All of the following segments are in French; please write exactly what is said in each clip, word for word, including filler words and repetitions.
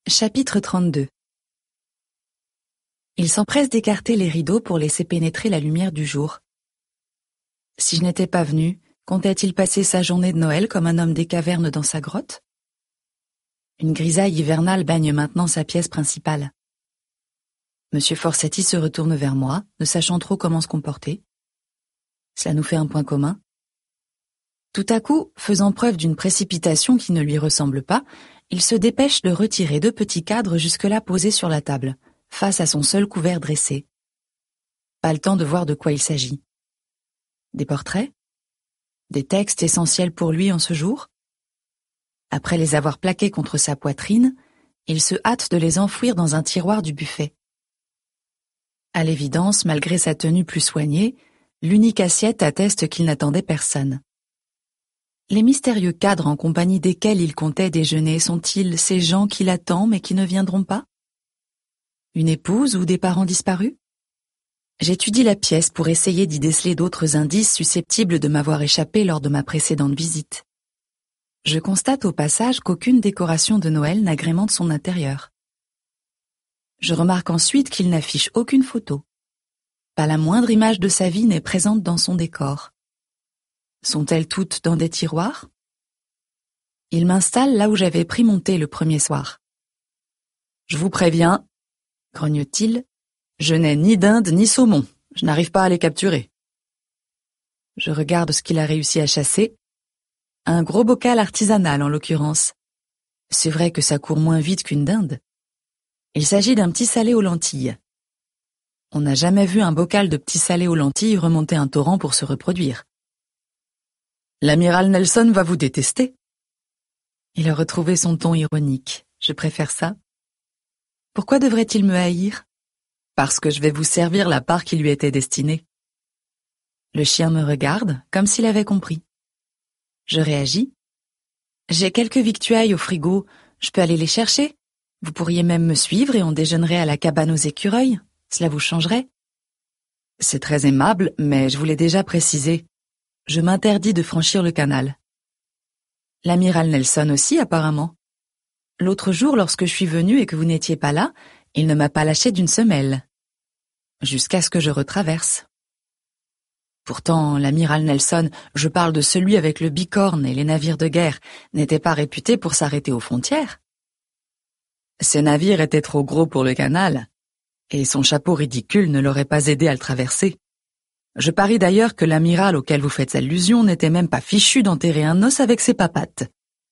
Chapitre trente-deux. Il s'empresse d'écarter les rideaux pour laisser pénétrer la lumière du jour. Si je n'étais pas venu, comptait-il passer sa journée de Noël comme un homme des cavernes dans sa grotte? Une grisaille hivernale baigne maintenant sa pièce principale. Monsieur Forsetti se retourne vers moi, ne sachant trop comment se comporter. Cela nous fait un point commun. Tout à coup, faisant preuve d'une précipitation qui ne lui ressemble pas, il se dépêche de retirer deux petits cadres jusque-là posés sur la table, face à son seul couvert dressé. Pas le temps de voir de quoi il s'agit. Des portraits? Des textes essentiels pour lui en ce jour? Après les avoir plaqués contre sa poitrine, il se hâte de les enfouir dans un tiroir du buffet. À l'évidence, malgré sa tenue plus soignée, l'unique assiette atteste qu'il n'attendait personne. Les mystérieux cadres en compagnie desquels il comptait déjeuner sont-ils ces gens qu'il attend mais qui ne viendront pas? Une épouse ou des parents disparus? J'étudie la pièce pour essayer d'y déceler d'autres indices susceptibles de m'avoir échappé lors de ma précédente visite. Je constate au passage qu'aucune décoration de Noël n'agrémente son intérieur. Je remarque ensuite qu'il n'affiche aucune photo. Pas la moindre image de sa vie n'est présente dans son décor. Sont-elles toutes dans des tiroirs? Il m'installe là où j'avais pris mon thé le premier soir. « Je vous préviens, » grogne-t-il, « je n'ai ni dinde ni saumon, je n'arrive pas à les capturer. » Je regarde ce qu'il a réussi à chasser. Un gros bocal artisanal en l'occurrence. C'est vrai que ça court moins vite qu'une dinde. Il s'agit d'un petit salé aux lentilles. On n'a jamais vu un bocal de petits salés aux lentilles remonter un torrent pour se reproduire. L'amiral Nelson va vous détester. Il a retrouvé son ton ironique. Je préfère ça. Pourquoi devrait-il me haïr? Parce que je vais vous servir la part qui lui était destinée. Le chien me regarde, comme s'il avait compris. Je réagis. J'ai quelques victuailles au frigo, je peux aller les chercher. Vous pourriez même me suivre et on déjeunerait à la cabane aux écureuils. Cela vous changerait? C'est très aimable, mais je vous l'ai déjà précisé. Je m'interdis de franchir le canal. L'amiral Nelson aussi, apparemment. L'autre jour, lorsque je suis venu et que vous n'étiez pas là, il ne m'a pas lâché d'une semelle. Jusqu'à ce que je retraverse. Pourtant, l'amiral Nelson, je parle de celui avec le bicorne et les navires de guerre, n'était pas réputé pour s'arrêter aux frontières. Ces navires étaient trop gros pour le canal, et son chapeau ridicule ne l'aurait pas aidé à le traverser. Je parie d'ailleurs que l'amiral auquel vous faites allusion n'était même pas fichu d'enterrer un os avec ses papates.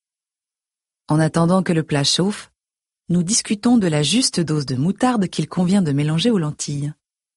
En attendant que le plat chauffe, nous discutons de la juste dose de moutarde qu'il convient de mélanger aux lentilles.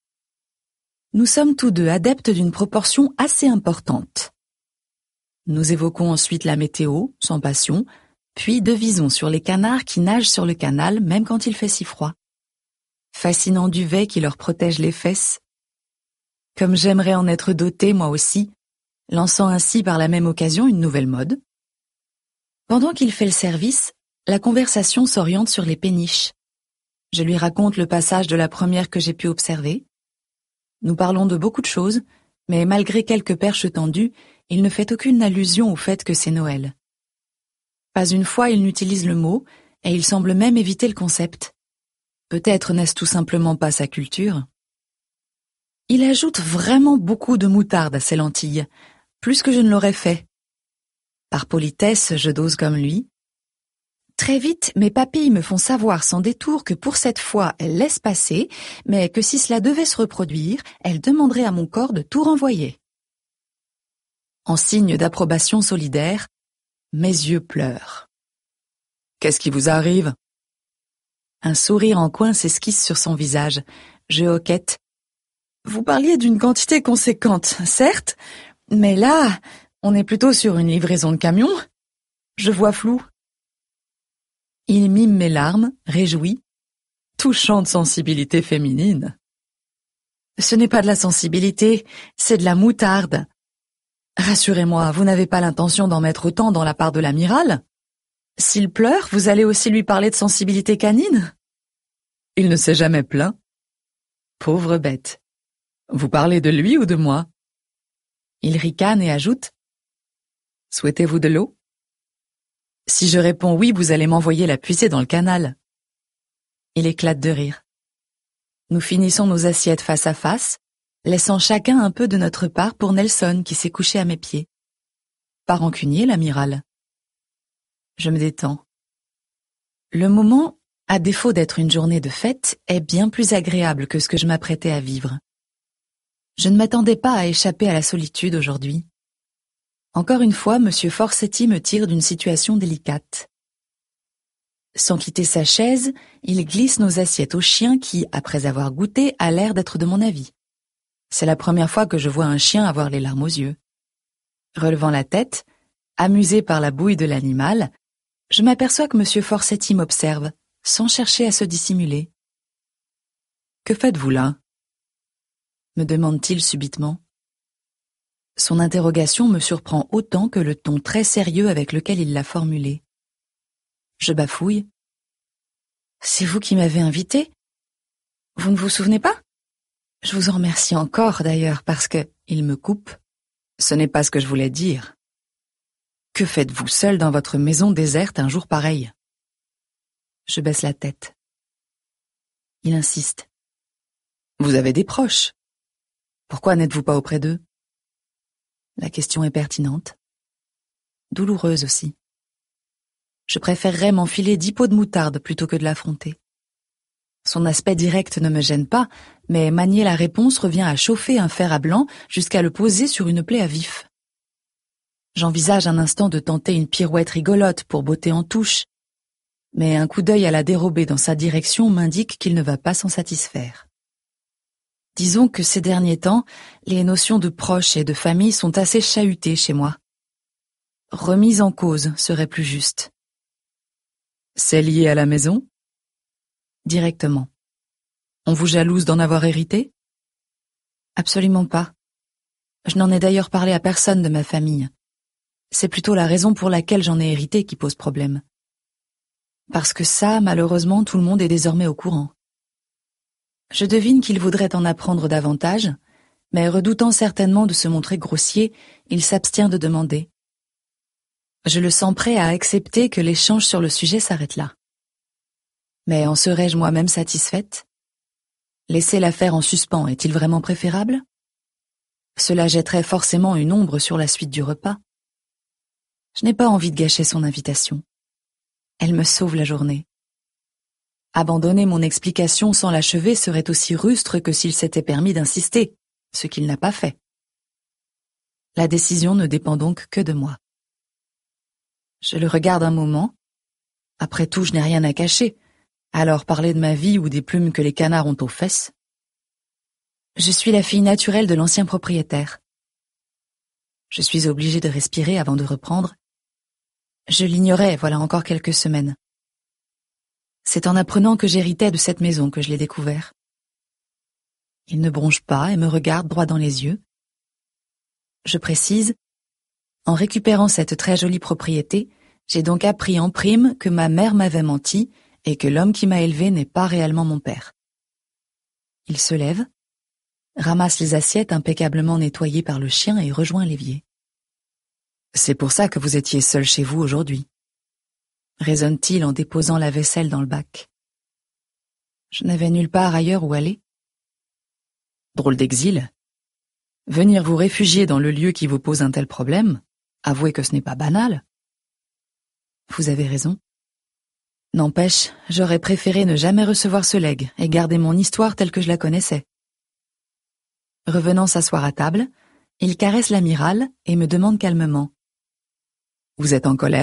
Nous sommes tous deux adeptes d'une proportion assez importante. Nous évoquons ensuite la météo, sans passion, puis devisons sur les canards qui nagent sur le canal même quand il fait si froid. Fascinant duvet qui leur protège les fesses. Comme j'aimerais en être doté moi aussi, lançant ainsi par la même occasion une nouvelle mode. Pendant qu'il fait le service, la conversation s'oriente sur les péniches. Je lui raconte le passage de la première que j'ai pu observer. Nous parlons de beaucoup de choses, mais malgré quelques perches tendues, il ne fait aucune allusion au fait que c'est Noël. Pas une fois il n'utilise le mot, et il semble même éviter le concept. Peut-être n'est-ce tout simplement pas sa culture. Il ajoute vraiment beaucoup de moutarde à ses lentilles, plus que je ne l'aurais fait. Par politesse, je dose comme lui. Très vite, mes papilles me font savoir sans détour que pour cette fois, elles laissent passer, mais que si cela devait se reproduire, elles demanderaient à mon corps de tout renvoyer. En signe d'approbation solidaire, mes yeux pleurent. Qu'est-ce qui vous arrive? Un sourire en coin s'esquisse sur son visage. Je hoquette. Vous parliez d'une quantité conséquente, certes, mais là, on est plutôt sur une livraison de camion. Je vois flou. Il mime mes larmes, réjoui. Touchante sensibilité féminine. Ce n'est pas de la sensibilité, c'est de la moutarde. Rassurez-moi, vous n'avez pas l'intention d'en mettre autant dans la part de l'amiral? S'il pleure, vous allez aussi lui parler de sensibilité canine? Il ne s'est jamais plaint. Pauvre bête. Vous parlez de lui ou de moi? Il ricane et ajoute. Souhaitez-vous de l'eau? Si je réponds oui, vous allez m'envoyer la puiser dans le canal. Il éclate de rire. Nous finissons nos assiettes face à face, laissant chacun un peu de notre part pour Nelson qui s'est couché à mes pieds. Pas rancunier, l'amiral. Je me détends. Le moment, à défaut d'être une journée de fête, est bien plus agréable que ce que je m'apprêtais à vivre. Je ne m'attendais pas à échapper à la solitude aujourd'hui. Encore une fois, Monsieur Forsetti me tire d'une situation délicate. Sans quitter sa chaise, il glisse nos assiettes au chien qui, après avoir goûté, a l'air d'être de mon avis. C'est la première fois que je vois un chien avoir les larmes aux yeux. Relevant la tête, amusé par la bouille de l'animal, je m'aperçois que Monsieur Forsetti m'observe, sans chercher à se dissimuler. « Que faites-vous là ?» me demande-t-il subitement. Son interrogation me surprend autant que le ton très sérieux avec lequel il l'a formulée. Je bafouille. « C'est vous qui m'avez invité ? Vous ne vous souvenez pas ? Je vous en remercie encore d'ailleurs parce que... » Il me coupe. « Ce n'est pas ce que je voulais dire. Que faites-vous seul dans votre maison déserte un jour pareil ?» Je baisse la tête. Il insiste. « Vous avez des proches. Pourquoi n'êtes-vous pas auprès d'eux ?» La question est pertinente. Douloureuse aussi. Je préférerais m'enfiler dix pots de moutarde plutôt que de l'affronter. Son aspect direct ne me gêne pas, mais manier la réponse revient à chauffer un fer à blanc jusqu'à le poser sur une plaie à vif. J'envisage un instant de tenter une pirouette rigolote pour botter en touche, mais un coup d'œil à la dérobée dans sa direction m'indique qu'il ne va pas s'en satisfaire. Disons que ces derniers temps, les notions de proches et de famille sont assez chahutées chez moi. Remise en cause serait plus juste. C'est lié à la maison ? Directement. On vous jalouse d'en avoir hérité ? Absolument pas. Je n'en ai d'ailleurs parlé à personne de ma famille. C'est plutôt la raison pour laquelle j'en ai hérité qui pose problème. Parce que ça, malheureusement, tout le monde est désormais au courant. Je devine qu'il voudrait en apprendre davantage, mais redoutant certainement de se montrer grossier, il s'abstient de demander. Je le sens prêt à accepter que l'échange sur le sujet s'arrête là. Mais en serais-je moi-même satisfaite ? Laisser l'affaire en suspens est-il vraiment préférable ? Cela jetterait forcément une ombre sur la suite du repas. Je n'ai pas envie de gâcher son invitation. Elle me sauve la journée. Abandonner mon explication sans l'achever serait aussi rustre que s'il s'était permis d'insister, ce qu'il n'a pas fait. La décision ne dépend donc que de moi. Je le regarde un moment. Après tout, je n'ai rien à cacher. Alors parler de ma vie ou des plumes que les canards ont aux fesses. Je suis la fille naturelle de l'ancien propriétaire. Je suis obligée de respirer avant de reprendre. Je l'ignorais voilà encore quelques semaines. C'est en apprenant que j'héritais de cette maison que je l'ai découvert. Il ne bronche pas et me regarde droit dans les yeux. Je précise, en récupérant cette très jolie propriété, j'ai donc appris en prime que ma mère m'avait menti et que l'homme qui m'a élevé n'est pas réellement mon père. Il se lève, ramasse les assiettes impeccablement nettoyées par le chien et rejoint l'évier. « C'est pour ça que vous étiez seul chez vous aujourd'hui », raisonne-t-il en déposant la vaisselle dans le bac. Je n'avais nulle part ailleurs où aller. Drôle d'exil. Venir vous réfugier dans le lieu qui vous pose un tel problème, avouez que ce n'est pas banal. Vous avez raison. N'empêche, j'aurais préféré ne jamais recevoir ce legs et garder mon histoire telle que je la connaissais. Revenant s'asseoir à table, il caresse l'amiral et me demande calmement. « Vous êtes en colère ?»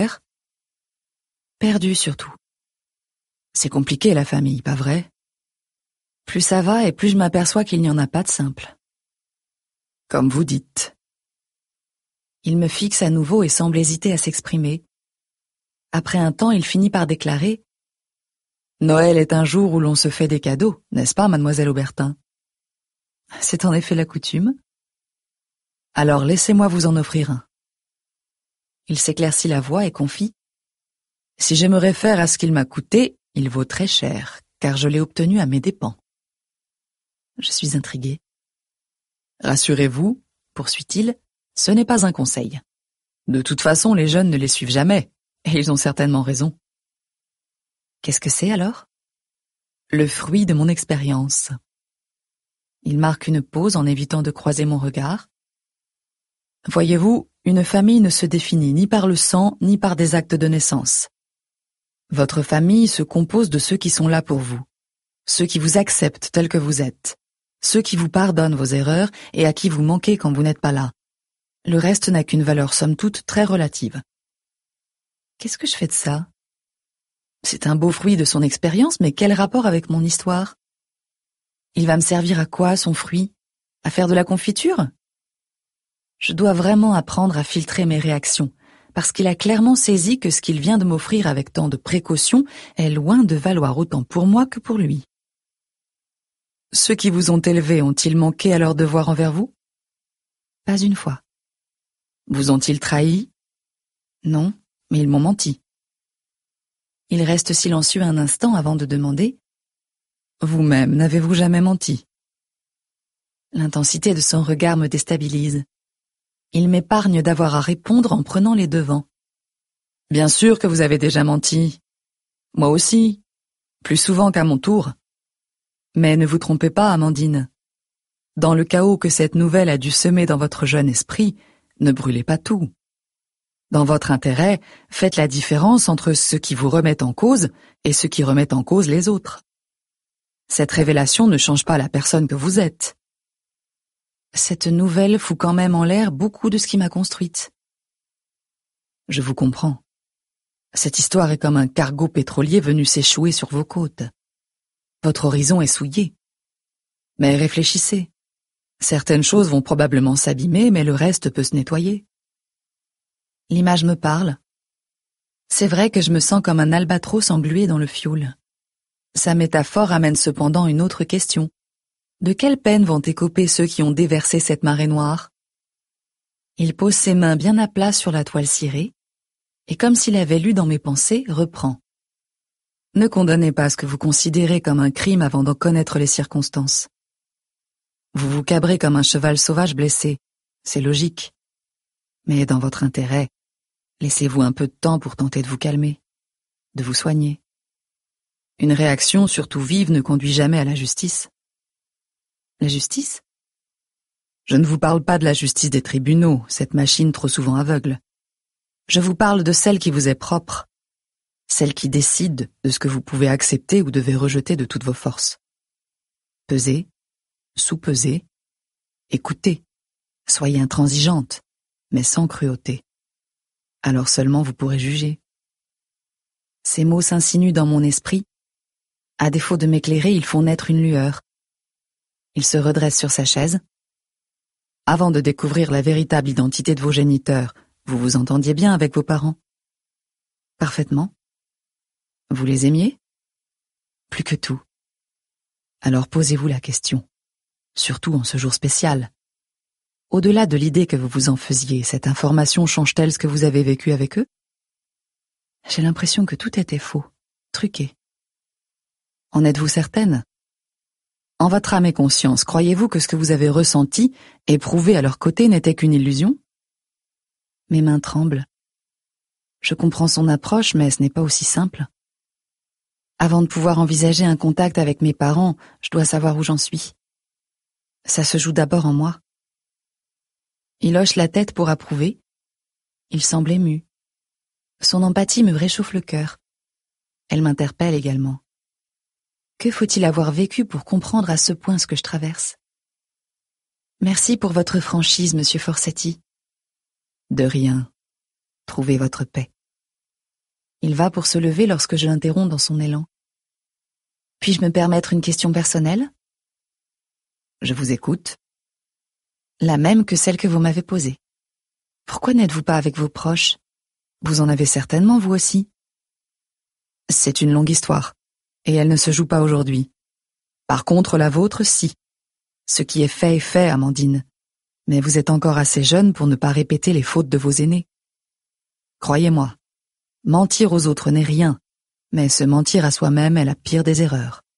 Perdu surtout. C'est compliqué la famille, pas vrai? Plus ça va et plus je m'aperçois qu'il n'y en a pas de simple. Comme vous dites. Il me fixe à nouveau et semble hésiter à s'exprimer. Après un temps, il finit par déclarer « Noël est un jour où l'on se fait des cadeaux, n'est-ce pas, mademoiselle Aubertin ?» C'est en effet la coutume. Alors laissez-moi vous en offrir un. Il s'éclaircit la voix et confie. Si je me réfère à ce qu'il m'a coûté, il vaut très cher, car je l'ai obtenu à mes dépens. Je suis intriguée. Rassurez-vous, poursuit-il, ce n'est pas un conseil. De toute façon, les jeunes ne les suivent jamais, et ils ont certainement raison. Qu'est-ce que c'est alors ? Le fruit de mon expérience. Il marque une pause en évitant de croiser mon regard. Voyez-vous, une famille ne se définit ni par le sang ni par des actes de naissance. Votre famille se compose de ceux qui sont là pour vous, ceux qui vous acceptent tels que vous êtes, ceux qui vous pardonnent vos erreurs et à qui vous manquez quand vous n'êtes pas là. Le reste n'a qu'une valeur somme toute très relative. Qu'est-ce que je fais de ça? C'est un beau fruit de son expérience, mais quel rapport avec mon histoire? Il va me servir à quoi, son fruit? À faire de la confiture? Je dois vraiment apprendre à filtrer mes réactions, parce qu'il a clairement saisi que ce qu'il vient de m'offrir avec tant de précaution est loin de valoir autant pour moi que pour lui. Ceux qui vous ont élevé ont-ils manqué à leur devoir envers vous? Pas une fois. Vous ont-ils trahi? Non, mais ils m'ont menti. Il reste silencieux un instant avant de demander « Vous-même, n'avez-vous jamais menti ?» L'intensité de son regard me déstabilise. Il m'épargne d'avoir à répondre en prenant les devants. « Bien sûr que vous avez déjà menti. Moi aussi, plus souvent qu'à mon tour. Mais ne vous trompez pas, Amandine. Dans le chaos que cette nouvelle a dû semer dans votre jeune esprit, ne brûlez pas tout. Dans votre intérêt, faites la différence entre ceux qui vous remettent en cause et ceux qui remettent en cause les autres. Cette révélation ne change pas la personne que vous êtes. Cette nouvelle fout quand même en l'air beaucoup de ce qui m'a construite. Je vous comprends. Cette histoire est comme un cargo pétrolier venu s'échouer sur vos côtes. Votre horizon est souillé. Mais réfléchissez. Certaines choses vont probablement s'abîmer, mais le reste peut se nettoyer. L'image me parle. C'est vrai que je me sens comme un albatros englué dans le fioul. Sa métaphore amène cependant une autre question. De quelle peine vont écoper ceux qui ont déversé cette marée noire? Il pose ses mains bien à plat sur la toile cirée, et comme s'il avait lu dans mes pensées, reprend. Ne condamnez pas ce que vous considérez comme un crime avant d'en connaître les circonstances. Vous vous cabrez comme un cheval sauvage blessé, c'est logique. Mais dans votre intérêt, laissez-vous un peu de temps pour tenter de vous calmer, de vous soigner. Une réaction, surtout vive, ne conduit jamais à la justice. La justice? Je ne vous parle pas de la justice des tribunaux, cette machine trop souvent aveugle. Je vous parle de celle qui vous est propre, celle qui décide de ce que vous pouvez accepter ou devez rejeter de toutes vos forces. Pesez, sous-pesez, écoutez, soyez intransigeante, mais sans cruauté. Alors seulement vous pourrez juger. Ces mots s'insinuent dans mon esprit. À défaut de m'éclairer, ils font naître une lueur. Il se redresse sur sa chaise. Avant de découvrir la véritable identité de vos géniteurs, vous vous entendiez bien avec vos parents? Parfaitement. Vous les aimiez? Plus que tout. Alors posez-vous la question, surtout en ce jour spécial. Au-delà de l'idée que vous vous en faisiez, cette information change-t-elle ce que vous avez vécu avec eux? J'ai l'impression que tout était faux, truqué. En êtes-vous certaine? En votre âme et conscience, croyez-vous que ce que vous avez ressenti, éprouvé à leur côté, n'était qu'une illusion? Mes mains tremblent. Je comprends son approche, mais ce n'est pas aussi simple. Avant de pouvoir envisager un contact avec mes parents, je dois savoir où j'en suis. Ça se joue d'abord en moi. Il hoche la tête pour approuver. Il semble ému. Son empathie me réchauffe le cœur. Elle m'interpelle également. Que faut-il avoir vécu pour comprendre à ce point ce que je traverse? Merci pour votre franchise, monsieur Forsetti. De rien. Trouvez votre paix. Il va pour se lever lorsque je l'interromps dans son élan. Puis-je me permettre une question personnelle? Je vous écoute. La même que celle que vous m'avez posée. Pourquoi n'êtes-vous pas avec vos proches? Vous en avez certainement, vous aussi. C'est une longue histoire, et elle ne se joue pas aujourd'hui. Par contre, la vôtre, si. Ce qui est fait est fait, Amandine. Mais vous êtes encore assez jeune pour ne pas répéter les fautes de vos aînés. Croyez-moi, mentir aux autres n'est rien, mais se mentir à soi-même est la pire des erreurs.